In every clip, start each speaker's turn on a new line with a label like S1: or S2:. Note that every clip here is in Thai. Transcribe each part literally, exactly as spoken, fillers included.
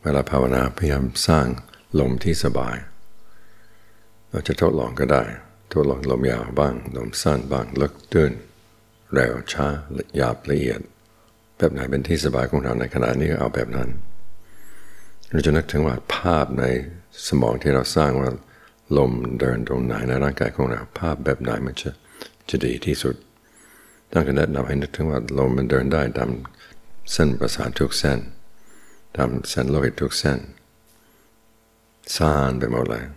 S1: เวลาภาวนาพยายามสร้างลมที่สบายเราจะทดลองก็ได้ทดลองลมยาวบ้างลมสั้นบ้างลึกตื้นเร็วช้าหยาบละเอียดแบบไหนเป็นที่สบายของเราในขณะนี้ก็เอาแบบนั้นเราจะนึกถึงว่าภาพในสมองที่เราสร้างว่าลมเดินตรงไหนในร่างกายของเราภาพแบบไหนมันจะจะดีที่สุดตั้งแต่นั้นเราให้นึกถึงว่าลมมันเดินได้ตามเส้นประสาททุกเส้นตามเส้นโลหิตทุกเส้นซ่านไปหมดเลย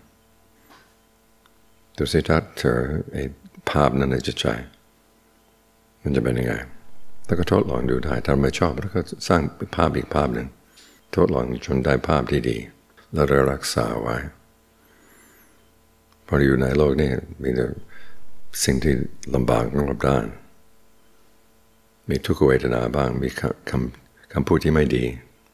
S1: ดูสิถ้าเธอไอ้ภาพนั้นในจิตใจมันจะเป็นยังไงแล้วก็ทดลองดูได้ถ้าไม่ชอบแล้วก็สร้างภาพอีกภาพหนึ่งทดลองจนได้ภาพที่ดีแล้วเรารักษาไว้พออยู่ในโลกนี้มีแต่สิ่งที่ลำบากรอบด้านมีทุกขเวทนาบ้างมีคำคำพูดที่ไม่ดี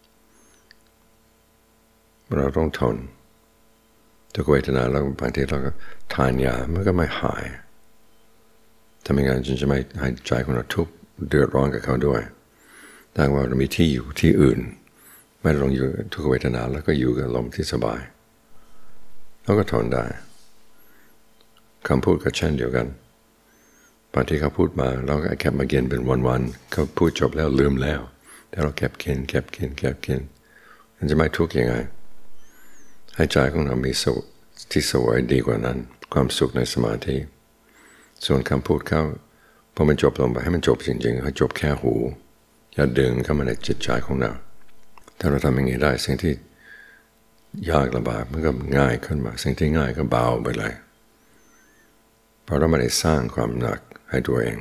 S1: เราต้องทนทุกขเวทนาแล้วบางทีเราก็ทานยามันก็ไม่หายทำยังไงจึงจะไม่ให้ใจของเราทุกข์เดือดร้อนกับเขาด้วยแต่ว่าเรามีที่อยู่ที่อื่นไม่ต้องอยู่ทุกขเวทนาแล้วก็อยู่กับลมที่สบายเราก็ทนได้คำพูดก็เช่นเดียวกันบางทีเขาพูดมาเราก็แคบมาเกินเป็นวันๆเขาพูดจบแล้วลืมแล้วแต่เราแคบเกินแคบเกินแคบเกินมันจะไม่ทุกข์ยังไงให้ใจของเรามีสุขที่สวยดีกว่านั้นความสุขในสมาธิส่วนคำพูดเขาพอมันจบลงไปให้มันจบจริงๆให้จบแค่หูอย่าดึงเข้ามาในจิตใจของเราถ้าเราทำอย่างนี้ได้สิ่งที่ยากลำบากมันก็ง่ายขึ้นมาสิ่งที่ง่ายก็เบาไปเลยเพราะเราไม่ได้สร้างความหนักให้ตัวเอง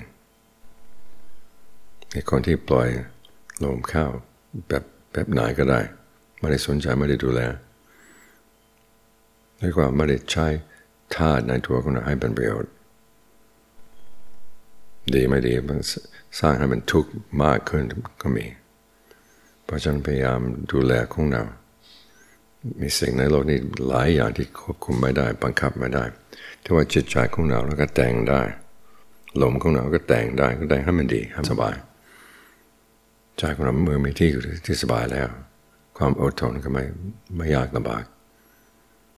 S1: ไอ้คนที่ปล่อยลมเข้าแบบแบบไหนก็ได้ไม่ได้สนใจไม่ได้ดูแลเรียกว่าไม่ได้ใช้ธาตุในตัวของเราให้เป็นประโยชน์ดีไม่ดีมันสร้างให้มันทุกข์มากขึ้นก็มีเพราะฉะนั้นพยายามดูแลของเรามีสิ่งในโลกนี้หลายอย่างที่ควบคุมไม่ได้บังคับไม่ได้ที่ว่าจิตใจของเราแล้วก็แต่งได้ลมของเราก็แต่งได้ก็ได้ให้มันดีให้สบายใจของเราเมื่อมีที่อยู่ที่สบายแล้วความอดทนก็ไม่ไม่ยากลำบาก